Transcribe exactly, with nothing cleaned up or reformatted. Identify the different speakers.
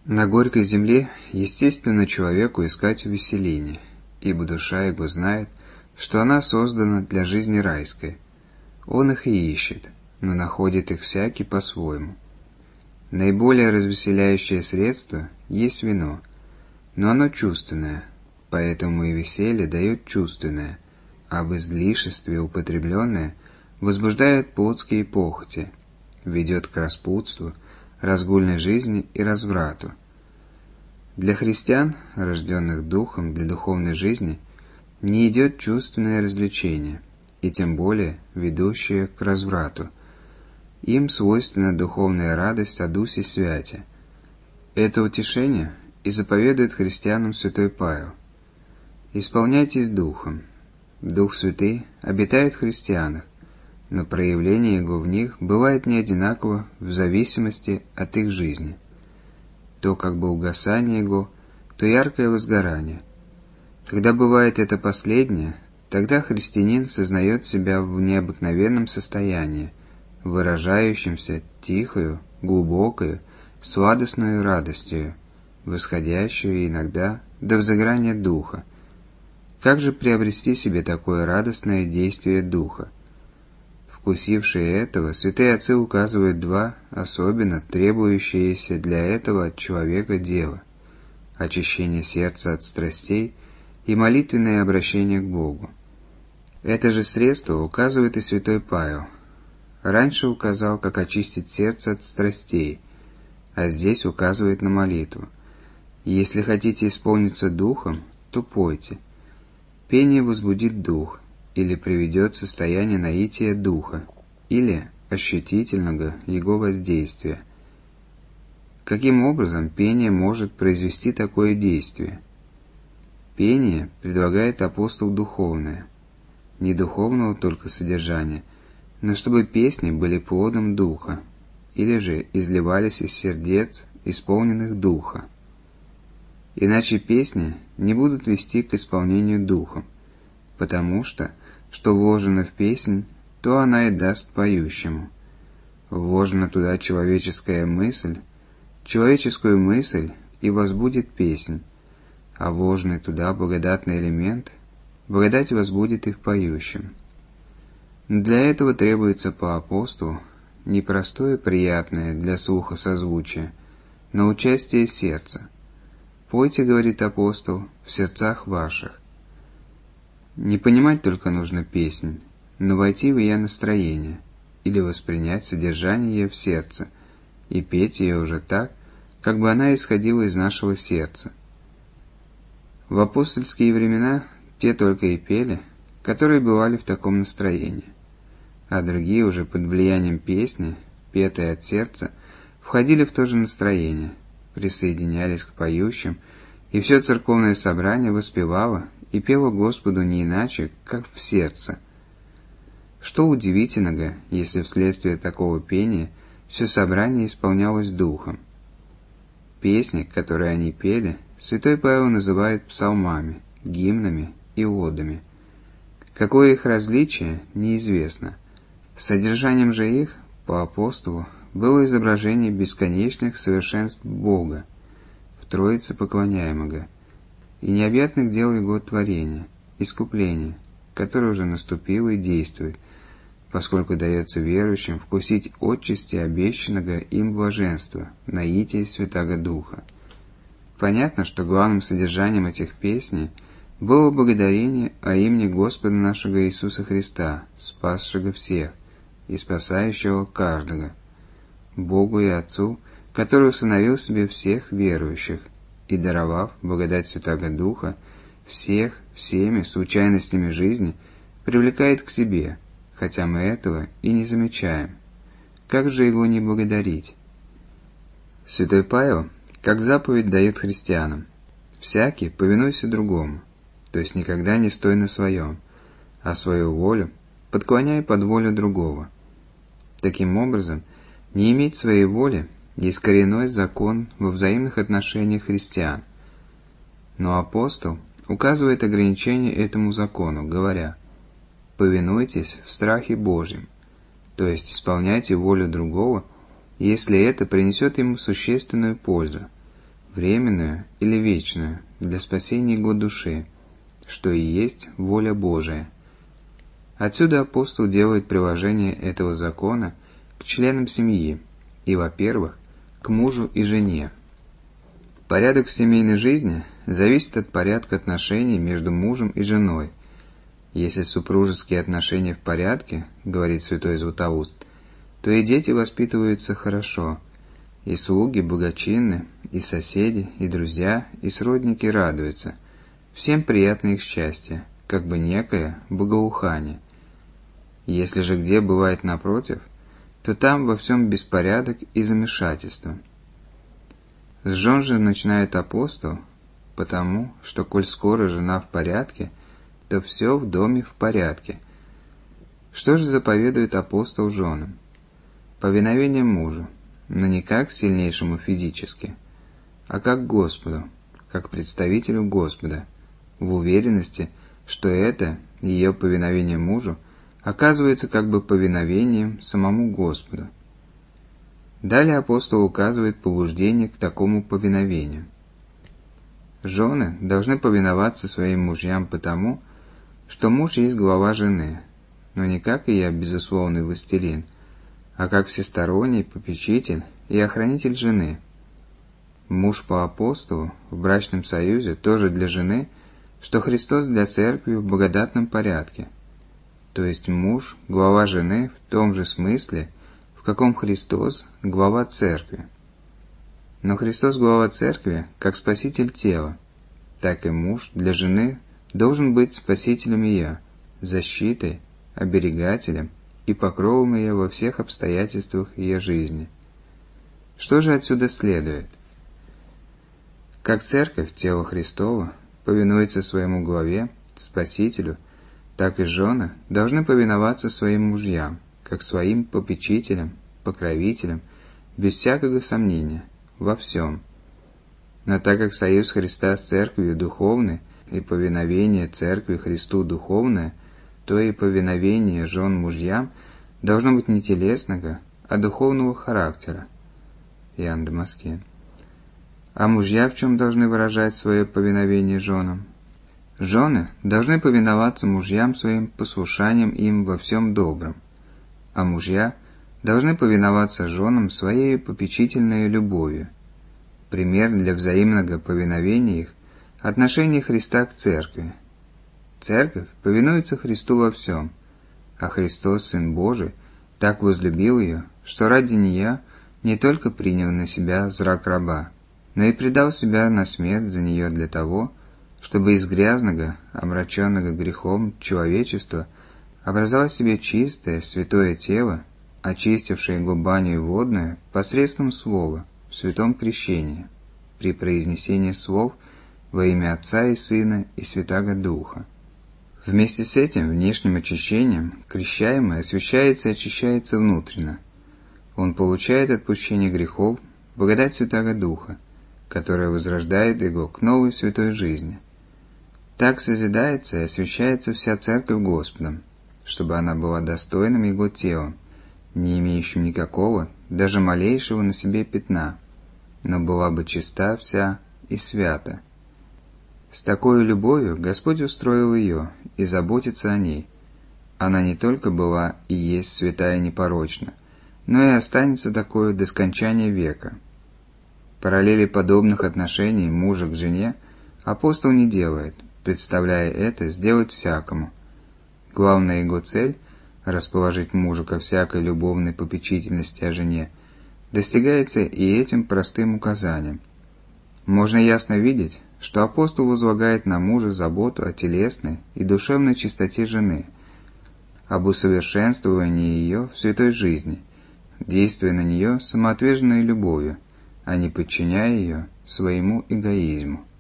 Speaker 1: На горькой земле естественно человеку искать увеселения, ибо душа его знает, что она создана для жизни райской. Он их и ищет, но находит их всякий по-своему. Наиболее развеселяющее средство есть вино, но оно чувственное, поэтому и веселье дает чувственное, а в излишестве употребленное возбуждает плотские похоти, ведет к распутству, разгульной жизни и разврату. Для христиан, рожденных духом для духовной жизни, не идет чувственное развлечение, и тем более ведущее к разврату. Им свойственна духовная радость о Дусе Святе. Это утешение и заповедует христианам святой Павел. «Исполняйтесь Духом. Дух Святый обитает в христианах, но проявление Его в них бывает не одинаково в зависимости от их жизни. То как бы угасание Его, то яркое возгорание. Когда бывает это последнее, тогда христианин сознает себя в необыкновенном состоянии, выражающемся тихою, глубокою, сладостную радостью, восходящую иногда до взыграния духа. Как же приобрести себе такое радостное действие духа? Вкусившие этого, святые отцы указывают два особенно требующиеся для этого от человека дела – очищение сердца от страстей и молитвенное обращение к Богу. Это же средство указывает и святой Павел. Раньше указал, как очистить сердце от страстей, а здесь указывает на молитву. Если хотите исполниться духом, то пойте. Пение возбудит дух, или приведет в состояние наития духа, или ощутительного его воздействия. Каким образом пение может произвести такое действие? Пение предлагает апостол духовное, не духовного только содержания, но чтобы песни были плодом духа, или же изливались из сердец, исполненных духа. Иначе песни не будут вести к исполнению духом, потому что, что вложено в песнь, то она и даст поющему. Вложена туда человеческая мысль, человеческую мысль и возбудит песнь, а вложенный туда благодатный элемент, благодать возбудит и в поющем. Для этого требуется по апостолу не простое приятное для слуха созвучие, но участие сердца. «Пойте, — говорит апостол, — в сердцах ваших». Не понимать только нужно песнь, но войти в ее настроение, или воспринять содержание ее в сердце, и петь ее уже так, как бы она исходила из нашего сердца. В апостольские времена те только и пели, которые бывали в таком настроении, а другие уже под влиянием песни, петой от сердца, входили в то же настроение, присоединялись к поющим, и все церковное собрание воспевало и пело Господу не иначе, как в сердце. Что удивительного, если вследствие такого пения все собрание исполнялось духом. Песни, которые они пели, святой Павел называет псалмами, гимнами и одами. Какое их различие, неизвестно. Содержанием же их, по апостолу, было изображение бесконечных совершенств Бога, в Троице поклоняемого, и необъятных дел Его творения, искупления, которое уже наступило и действует, поскольку дается верующим вкусить отчасти обещанного им блаженства, наития Святаго Духа. Понятно, что главным содержанием этих песней было благодарение о имени Господа нашего Иисуса Христа, спасшего всех и спасающего каждого, Богу и Отцу, который усыновил себе всех верующих и, даровав благодать Святаго Духа, всех, всеми случайностями жизни, привлекает к себе, хотя мы этого и не замечаем. Как же Его не благодарить? Святой Павел, как заповедь, дает христианам: «Всякий повинуйся другому», то есть никогда не стой на своем, а свою волю подклоняй под волю другого. Таким образом, не иметь своей воли есть коренной закон во взаимных отношениях христиан. Но апостол указывает ограничение этому закону, говоря: «Повинуйтесь в страхе Божьем», то есть исполняйте волю другого, если это принесет ему существенную пользу, временную или вечную, для спасения его души, что и есть воля Божия. Отсюда апостол делает приложение этого закона к членам семьи и, во-первых, к мужу и жене. Порядок в семейной жизни зависит от порядка отношений между мужем и женой. Если супружеские отношения в порядке, говорит святой Златоуст, то и дети воспитываются хорошо, и слуги благочинны, и соседи, и друзья, и сродники радуются. Всем приятно их счастье, как бы некое благоухание. Если же где бывает напротив, то там во всем беспорядок и замешательство. С жен же начинает апостол, потому что, коль скоро жена в порядке, то все в доме в порядке. Что же заповедует апостол женам? Повиновение мужу, но не как сильнейшему физически, а как Господу, как представителю Господа, в уверенности, что это, ее повиновение мужу, оказывается как бы повиновением самому Господу. Далее апостол указывает побуждение к такому повиновению. Жены должны повиноваться своим мужьям потому, что муж есть глава жены, но не как ее безусловный властелин, а как всесторонний попечитель и охранитель жены. Муж по апостолу в брачном союзе тоже для жены, что Христос для церкви в благодатном порядке, то есть муж – глава жены в том же смысле, в каком Христос – глава церкви. Но Христос – глава церкви, как спаситель тела, так и муж для жены должен быть спасителем ее, защитой, оберегателем и покровом ее во всех обстоятельствах ее жизни. Что же отсюда следует? Как церковь, тело Христово, повинуется своему главе, Спасителю, так и жены должны повиноваться своим мужьям, как своим попечителям, покровителям, без всякого сомнения, во всем. Но так как союз Христа с церковью духовный, и повиновение церкви Христу духовное, то и повиновение жен мужьям должно быть не телесного, а духовного характера. Иоанн Дамаскин. А мужья в чем должны выражать свое повиновение женам? Жены должны повиноваться мужьям своим послушанием им во всем добром, а мужья должны повиноваться женам своей попечительной любовью. Пример для взаимного повиновения их – отношение Христа к церкви. Церковь повинуется Христу во всем, а Христос, Сын Божий, так возлюбил ее, что ради нее не только принял на себя зрак раба, но и предал себя на смерть за нее для того, чтобы из грязного, омраченного грехом человечества образовать себе чистое, святое тело, очистившее его баню водную посредством слова в святом крещении, при произнесении слов во имя Отца и Сына и Святаго Духа. Вместе с этим внешним очищением крещаемый освящается и очищается внутренно. Он получает отпущение грехов, благодать Святаго Духа, которая возрождает его к новой святой жизни. Так созидается и освящается вся Церковь Господом, чтобы она была достойным Его телом, не имеющим никакого, даже малейшего на себе пятна, но была бы чиста вся и свята. С такой любовью Господь устроил ее и заботится о ней. Она не только была и есть святая и непорочна, но и останется такой до скончания века. Параллели подобных отношений мужа к жене апостол не делает, представляя это сделать всякому. Главная его цель – расположить мужа ко всякой любовной попечительности о жене – достигается и этим простым указанием. Можно ясно видеть, что апостол возлагает на мужа заботу о телесной и душевной чистоте жены, об усовершенствовании ее в святой жизни, действуя на нее самоотверженной любовью, а не подчиняя ее своему эгоизму.